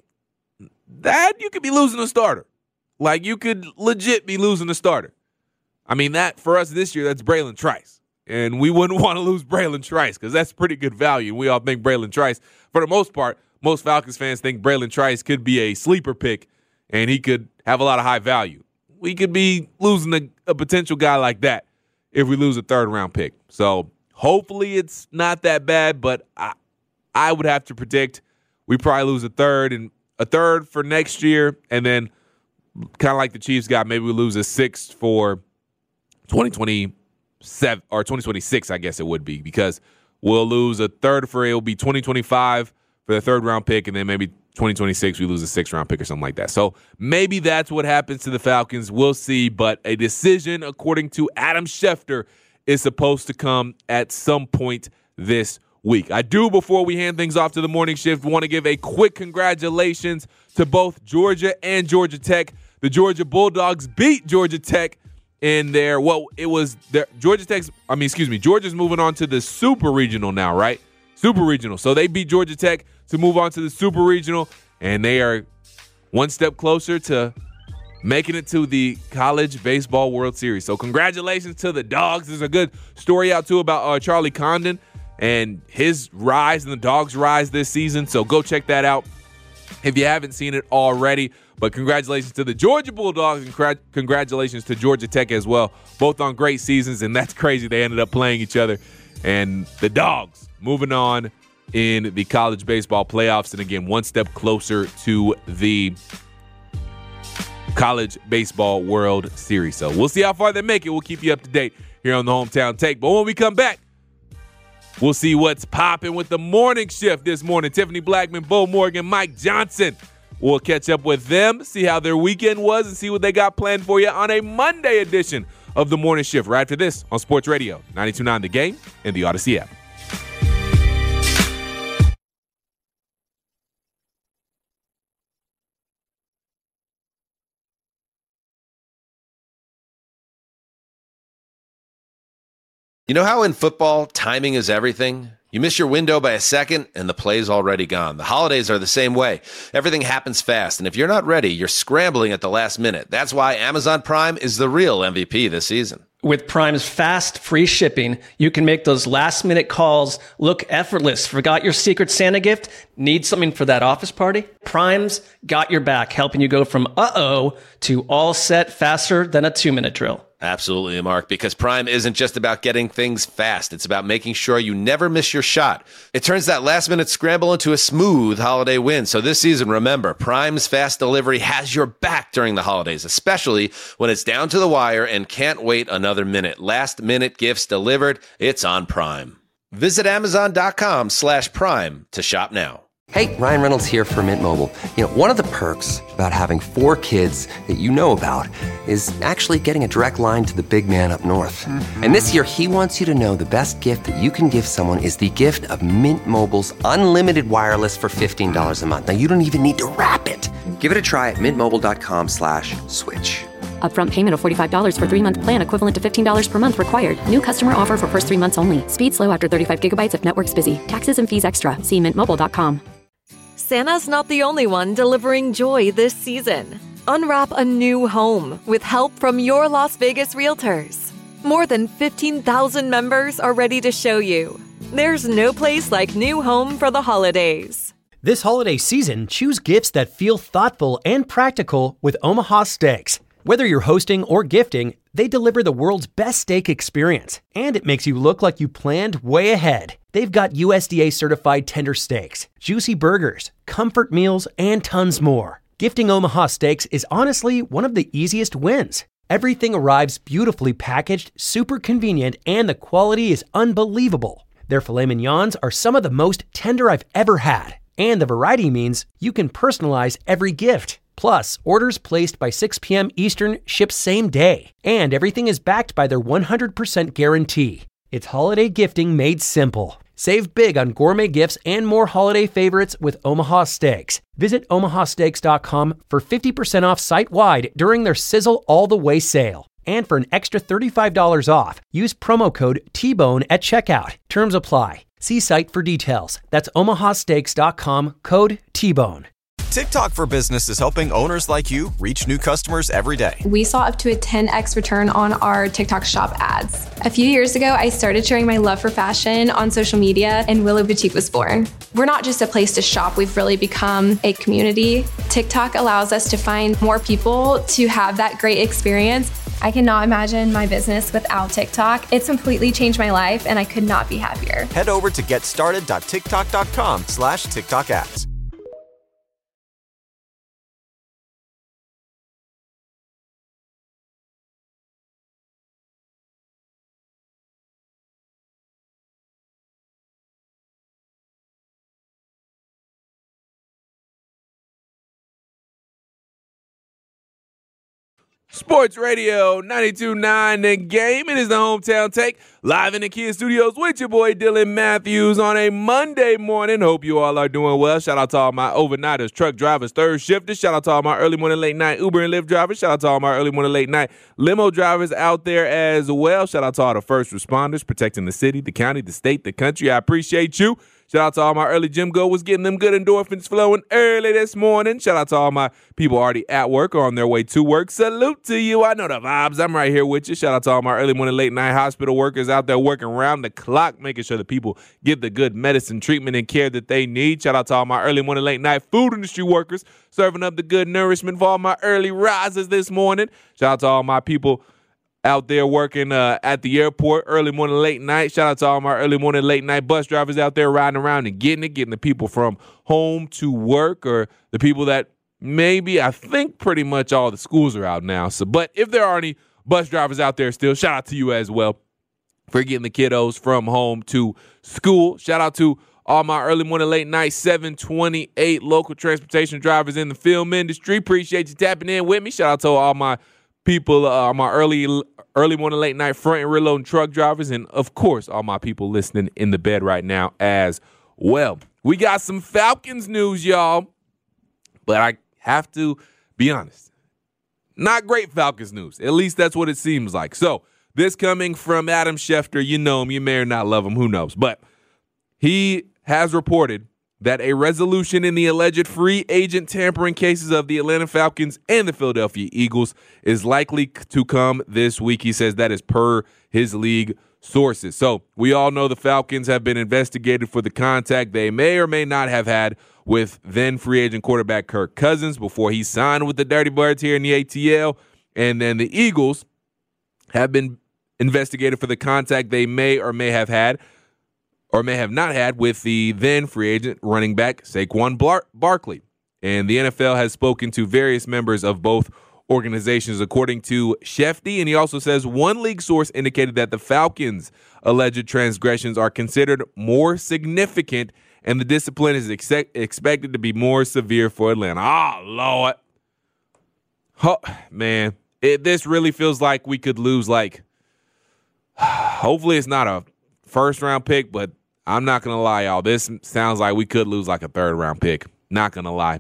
that you could be losing a starter. Like, you could legit be losing a starter. I mean, that, for us this year, that's Braylon Trice. And we wouldn't want to lose Braylon Trice because that's pretty good value. We all think Braylon Trice, for the most part, most Falcons fans think Braylon Trice could be a sleeper pick and he could have a lot of high value. We could be losing a, a potential guy like that if we lose a third-round pick. So hopefully it's not that bad, but I, I would have to predict we probably lose a third and a third for next year, and then kind of like the Chiefs got, maybe we lose a sixth for twenty twenty-seven or twenty twenty-six, I guess it would be, because we'll lose a third for it will be twenty twenty-five for the third round pick, and then maybe twenty twenty-six we lose a sixth round pick or something like that. So maybe that's what happens to the Falcons. We'll see. But a decision, according to Adam Schefter, is supposed to come at some point this week. I do, before we hand things off to the morning shift, want to give a quick congratulations to both Georgia and Georgia Tech. The Georgia Bulldogs beat Georgia Tech in their, well, it was their, Georgia Tech's, I mean, excuse me, Georgia's moving on to the Super Regional now, right? Super Regional. So they beat Georgia Tech to move on to the Super Regional, and they are one step closer to making it to the College Baseball World Series. So congratulations to the Dogs. There's a good story out, too, about uh, Charlie Condon and his rise and the Dogs' rise this season. So go check that out if you haven't seen it already. But congratulations to the Georgia Bulldogs and congr- congratulations to Georgia Tech as well. Both on great seasons, and that's crazy they ended up playing each other. And the Dogs moving on in the college baseball playoffs, and again, one step closer to the College Baseball World Series. So we'll see how far they make it. We'll keep you up to date here on the Hometown Take. But when we come back, we'll see what's popping with the morning shift this morning. Tiffany Blackman, Bo Morgan, Mike Johnson. We'll catch up with them, see how their weekend was, and see what they got planned for you on a Monday edition of the morning shift right after this on Sports Radio ninety-two point nine The Game and the Odyssey app. You know how in football, timing is everything? You miss your window by a second, and the play's already gone. The holidays are the same way. Everything happens fast, and if you're not ready, you're scrambling at the last minute. That's why Amazon Prime is the real M V P this season. With Prime's fast, free shipping, you can make those last-minute calls look effortless. Forgot your Secret Santa gift? Need something for that office party? Prime's got your back, helping you go from uh-oh to all set faster than a two-minute drill. Absolutely, Mark, because Prime isn't just about getting things fast. It's about making sure you never miss your shot. It turns that last-minute scramble into a smooth holiday win. So this season, remember, Prime's fast delivery has your back during the holidays, especially when it's down to the wire and can't wait another minute. Last-minute gifts delivered. It's on Prime. Visit Amazon.com slash Prime to shop now. Hey, Ryan Reynolds here for Mint Mobile. You know, one of the perks about having four kids that you know about is actually getting a direct line to the big man up north. Mm-hmm. And this year, he wants you to know the best gift that you can give someone is the gift of Mint Mobile's unlimited wireless for fifteen dollars a month. Now, you don't even need to wrap it. Give it a try at mintmobile.com slash switch. Upfront payment of forty-five dollars for three-month plan equivalent to fifteen dollars per month required. New customer offer for first three months only. Speed slow after thirty-five gigabytes if network's busy. Taxes and fees extra. See mint mobile dot com. Santa's not the only one delivering joy this season. Unwrap a new home with help from your Las Vegas realtors. More than fifteen thousand members are ready to show you. There's no place like new home for the holidays. This holiday season, choose gifts that feel thoughtful and practical with Omaha Steaks. Whether you're hosting or gifting, they deliver the world's best steak experience, and it makes you look like you planned way ahead. They've got U S D A-certified tender steaks, juicy burgers, comfort meals, and tons more. Gifting Omaha Steaks is honestly one of the easiest wins. Everything arrives beautifully packaged, super convenient, and the quality is unbelievable. Their filet mignons are some of the most tender I've ever had, and the variety means you can personalize every gift. Plus, orders placed by six p.m. Eastern ship same day, and everything is backed by their one hundred percent guarantee. It's holiday gifting made simple. Save big on gourmet gifts and more holiday favorites with Omaha Steaks. Visit omaha steaks dot com for fifty percent off site-wide during their Sizzle All the Way sale. And for an extra thirty-five dollars off, use promo code T Bone at checkout. Terms apply. See site for details. That's omaha steaks dot com, code T Bone. TikTok for Business is helping owners like you reach new customers every day. We saw up to a ten x return on our TikTok shop ads. A few years ago, I started sharing my love for fashion on social media, and Willow Boutique was born. We're not just a place to shop, we've really become a community. TikTok allows us to find more people to have that great experience. I cannot imagine my business without TikTok. It's completely changed my life, and I could not be happier. Head over to getstarted.tiktok.com slash TikTok ads. Sports Radio ninety-two point nine The Game. It is the Hometown Take, live in the Kia Studios with your boy Dylan Matthews on a Monday morning. Hope you all are doing well. Shout out to all my overnighters, truck drivers, third shifters. Shout out to all my early morning, late night Uber and Lyft drivers. Shout out to all my early morning, late night limo drivers out there as well. Shout out to all the first responders protecting the city, the county, the state, the country. I appreciate you. Shout out to all my early gym goers getting them good endorphins flowing early this morning. Shout out to all my people already at work or on their way to work. Salute to you. I know the vibes. I'm right here with you. Shout out to all my early morning, late night hospital workers out there working around the clock, making sure that people get the good medicine, treatment, and care that they need. Shout out to all my early morning, late night food industry workers serving up the good nourishment for all my early risers this morning. Shout out to all my people out there working uh, at the airport early morning, late night. Shout out to all my early morning, late night bus drivers out there riding around and getting it, getting the people from home to work, or the people that maybe, I think pretty much all the schools are out now. So, but if there are any bus drivers out there still, shout out to you as well for getting the kiddos from home to school. Shout out to all my early morning, late night seven twenty-eight local transportation drivers in the film industry. Appreciate you tapping in with me. Shout out to all my people, uh, my early early morning, late night front and rear loading truck drivers, and of course, all my people listening in the bed right now as well. We got some Falcons news, y'all, but I have to be honest, not great Falcons news. At least that's what it seems like. So this coming from Adam Schefter. You know him, you may or not love him, who knows, but he has reported that a resolution in the alleged free agent tampering cases of the Atlanta Falcons and the Philadelphia Eagles is likely to come this week. He says that is per his league sources. So we all know the Falcons have been investigated for the contact they may or may not have had with then free agent quarterback Kirk Cousins before he signed with the Dirty Birds here in the A T L. And then the Eagles have been investigated for the contact they may or may have had or may have not had with the then free agent running back Saquon Bar- Barkley. And the N F L has spoken to various members of both organizations, according to Shefty. And he also says one league source indicated that the Falcons' alleged transgressions are considered more significant and the discipline is ex- expected to be more severe for Atlanta. Oh, Lord. Oh, man, it, this really feels like we could lose, like, hopefully it's not a first-round pick, but I'm not going to lie, y'all. This sounds like we could lose like a third-round pick. Not going to lie.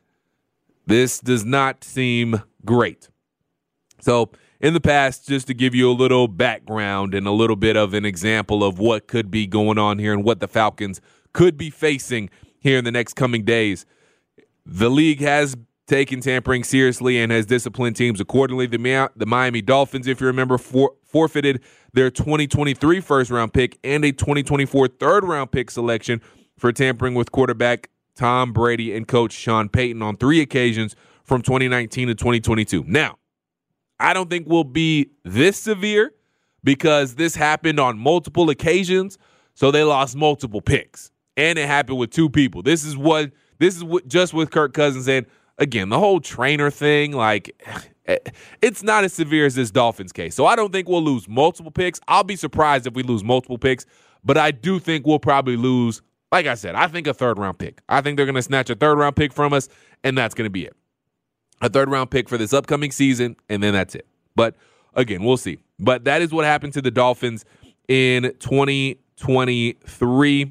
This does not seem great. So, in the past, just to give you a little background and a little bit of an example of what could be going on here and what the Falcons could be facing here in the next coming days, the league has taken tampering seriously and has disciplined teams accordingly. The, the Miami Dolphins, if you remember, for, forfeited their twenty twenty-three first-round pick and a twenty twenty-four third-round pick selection for tampering with quarterback Tom Brady and coach Sean Payton on three occasions from twenty nineteen to twenty twenty-two. Now, I don't think we'll be this severe because this happened on multiple occasions, so they lost multiple picks. And it happened with two people. This is what this is what, just with Kirk Cousins. And again, the whole trainer thing, like, it's not as severe as this Dolphins case. So I don't think we'll lose multiple picks. I'll be surprised if we lose multiple picks, but I do think we'll probably lose, like I said, I think a third-round pick. I think they're going to snatch a third-round pick from us, and that's going to be it. A third-round pick for this upcoming season, and then that's it. But, again, we'll see. But that is what happened to the Dolphins in twenty twenty-three.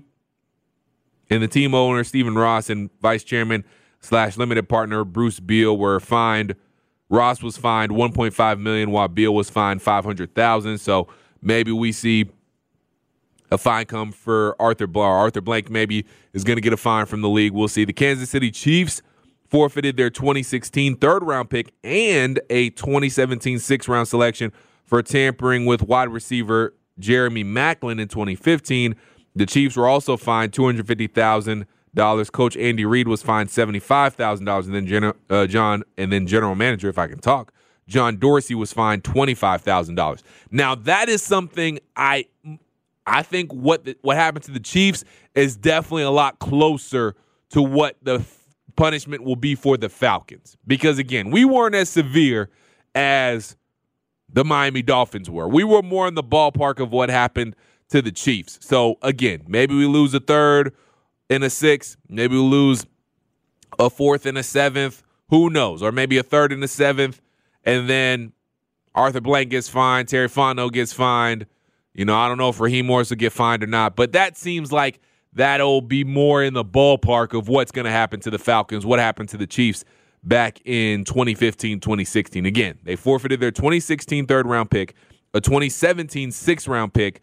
And the team owner, Stephen Ross, and vice chairman slash limited partner, Bruce Beal, were fined. Ross was fined one point five million dollars while Beal was fined five hundred thousand dollars. So maybe we see a fine come for Arthur Blank. Arthur Blank maybe is going to get a fine from the league. We'll see. The Kansas City Chiefs forfeited their twenty sixteen third-round pick and a twenty seventeen sixth-round selection for tampering with wide receiver Jeremy Maclin in twenty fifteen. The Chiefs were also fined two hundred fifty thousand dollars. Coach Andy Reid was fined seventy-five thousand dollars, and then Gen- uh, John and then general manager, if I can talk, John Dorsey was fined twenty-five thousand dollars. Now that is something I I think what the, what happened to the Chiefs is definitely a lot closer to what the punishment will be for the Falcons. Because, again, we weren't as severe as the Miami Dolphins were. We were more in the ballpark of what happened to the Chiefs. So, again, maybe we lose a third and a sixth. Maybe we lose a fourth and a seventh. Who knows? Or maybe a third and a seventh. And then Arthur Blank gets fined. Terry Fontenot gets fined. You know, I don't know if Raheem Morris will get fined or not. But that seems like that'll be more in the ballpark of what's going to happen to the Falcons, what happened to the Chiefs back in twenty fifteen, twenty sixteen. Again, they forfeited their twenty sixteen third-round pick, a twenty seventeen sixth-round pick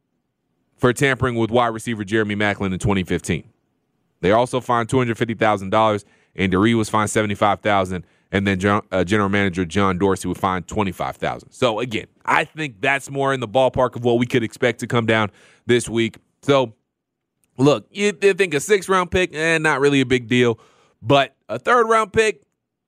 for tampering with wide receiver Jeremy Maclin in twenty fifteen. They also fined two hundred fifty thousand dollars, and Reid was fined seventy-five thousand dollars, and then John, uh, general manager John Dorsey would fine twenty-five thousand dollars. So, again, I think that's more in the ballpark of what we could expect to come down this week. So, look, you think a sixth-round pick, eh, not really a big deal. But a third-round pick,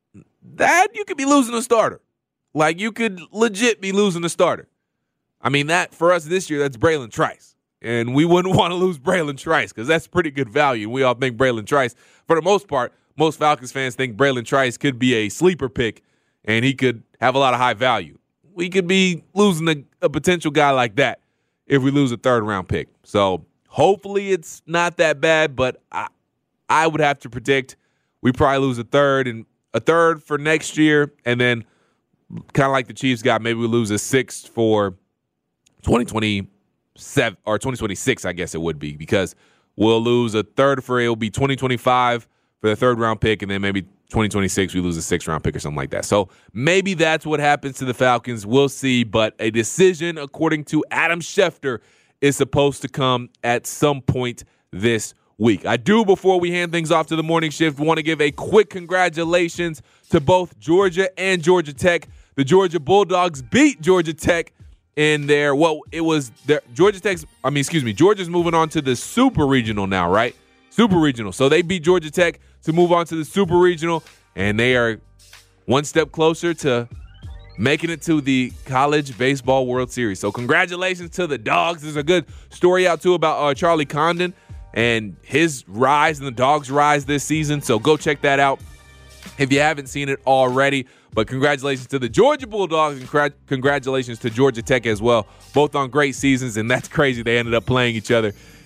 that you could be losing a starter. Like, you could legit be losing a starter. I mean, that for us this year, that's Braylon Trice. And we wouldn't want to lose Braylon Trice because that's pretty good value. We all think Braylon Trice, for the most part, most Falcons fans think Braylon Trice could be a sleeper pick and he could have a lot of high value. We could be losing a, a potential guy like that if we lose a third-round pick. So hopefully it's not that bad, but I, I would have to predict we probably lose a third and a third for next year, and then kind of like the Chiefs got, maybe we lose a sixth for twenty twenty-seven or twenty twenty-six, I guess it would be, because we'll lose a third for it will be twenty twenty-five for the third round pick, and then maybe twenty twenty-six we lose a sixth round pick or something like that. So maybe that's what happens to the Falcons. We'll see, but a decision, according to Adam Schefter, is supposed to come at some point this week. I do, before we hand things off to the morning shift, want to give a quick congratulations to both Georgia and Georgia Tech. The Georgia Bulldogs beat Georgia Tech in their, well, it was their, Georgia Tech's, I mean, excuse me, Georgia's moving on to the Super Regional now, right? Super Regional. So they beat Georgia Tech to move on to the Super Regional, and they are one step closer to making it to the College Baseball World Series. So congratulations to the Dogs. There's a good story out, too, about uh, Charlie Condon and his rise and the Dogs' rise this season. So go check that out if you haven't seen it already. But congratulations to the Georgia Bulldogs and congr- congratulations to Georgia Tech as well. Both on great seasons, and that's crazy they ended up playing each other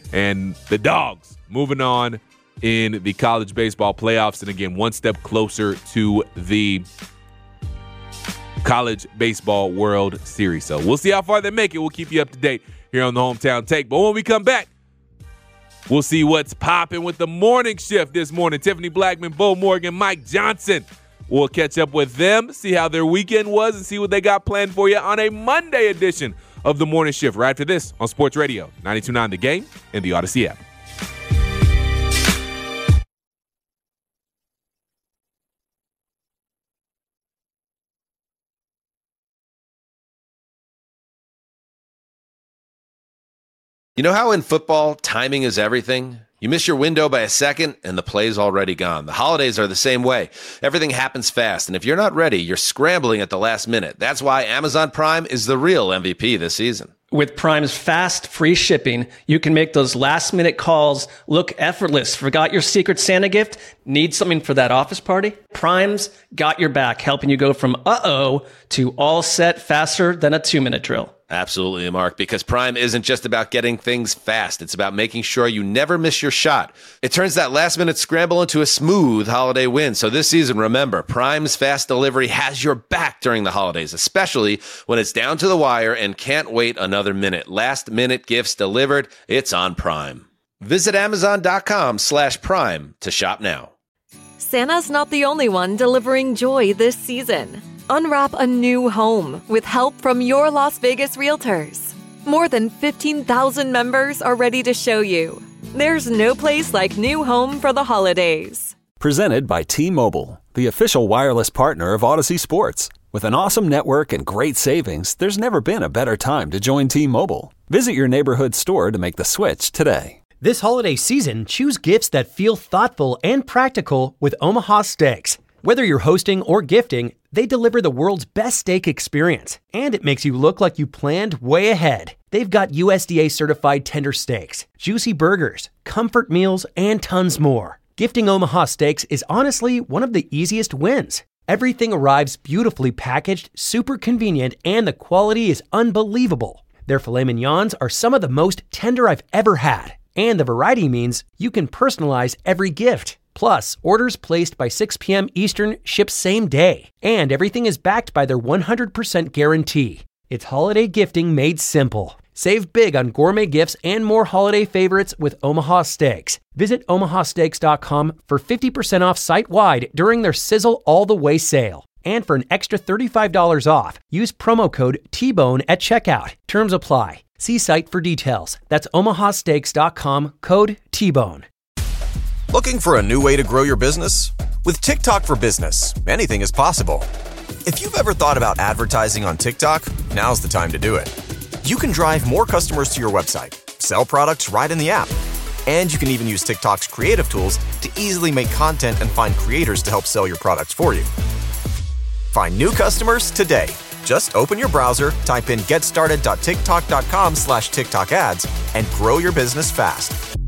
And the Dogs moving on in the college baseball playoffs. And again, one step closer to the College Baseball World Series. So we'll see how far they make it. We'll keep you up to date here on the Hometown Take. But when we come back, we'll see what's popping with the morning shift this morning. Tiffany Blackman, Bo Morgan, Mike Johnson. We'll catch up with them, see how their weekend was, and see what they got planned for you on a Monday edition of the morning shift right after this on Sports Radio ninety-two point nine The Game and the Odyssey app. You know how in football, timing is everything? You miss your window by a second, and the play's already gone. The holidays are the same way. Everything happens fast, and if you're not ready, you're scrambling at the last minute. That's why Amazon Prime is the real M V P this season. With Prime's fast, free shipping, you can make those last-minute calls look effortless. Forgot your Secret Santa gift? Need something for that office party? Prime's got your back, helping you go from uh-oh to all set faster than a two-minute drill. Absolutely, Mark, because Prime isn't just about getting things fast. It's about making sure you never miss your shot. It turns that last-minute scramble into a smooth holiday win. So this season, remember, Prime's fast delivery has your back during the holidays, especially when it's down to the wire and can't wait another minute. Last-minute gifts delivered, it's on Prime. Visit Amazon.com slash Prime to shop now. Santa's not the only one delivering joy this season. Unwrap a new home with help from your Las Vegas realtors. More than fifteen thousand members are ready to show you. There's no place like new home for the holidays. Presented by T-Mobile, the official wireless partner of Odyssey Sports. With an awesome network and great savings, there's never been a better time to join T-Mobile. Visit your neighborhood store to make the switch today. This holiday season, choose gifts that feel thoughtful and practical with Omaha Steaks. Whether you're hosting or gifting, they deliver the world's best steak experience, and it makes you look like you planned way ahead. They've got U S D A-certified tender steaks, juicy burgers, comfort meals, and tons more. Gifting Omaha Steaks is honestly one of the easiest wins. Everything arrives beautifully packaged, super convenient, and the quality is unbelievable. Their filet mignons are some of the most tender I've ever had, and the variety means you can personalize every gift. Plus, orders placed by six p.m. Eastern ship same day. And everything is backed by their one hundred percent guarantee. It's holiday gifting made simple. Save big on gourmet gifts and more holiday favorites with Omaha Steaks. Visit omaha steaks dot com for fifty percent off site-wide during their Sizzle All the Way sale. And for an extra thirty-five dollars off, use promo code T Bone at checkout. Terms apply. See site for details. That's omaha steaks dot com, code T Bone. Looking for a new way to grow your business? With TikTok for Business, anything is possible. If you've ever thought about advertising on TikTok, now's the time to do it. You can drive more customers to your website, sell products right in the app, and you can even use TikTok's creative tools to easily make content and find creators to help sell your products for you. Find new customers today. Just open your browser, type in getstarted dot tiktok dot com slash TikTok ads, and grow your business fast.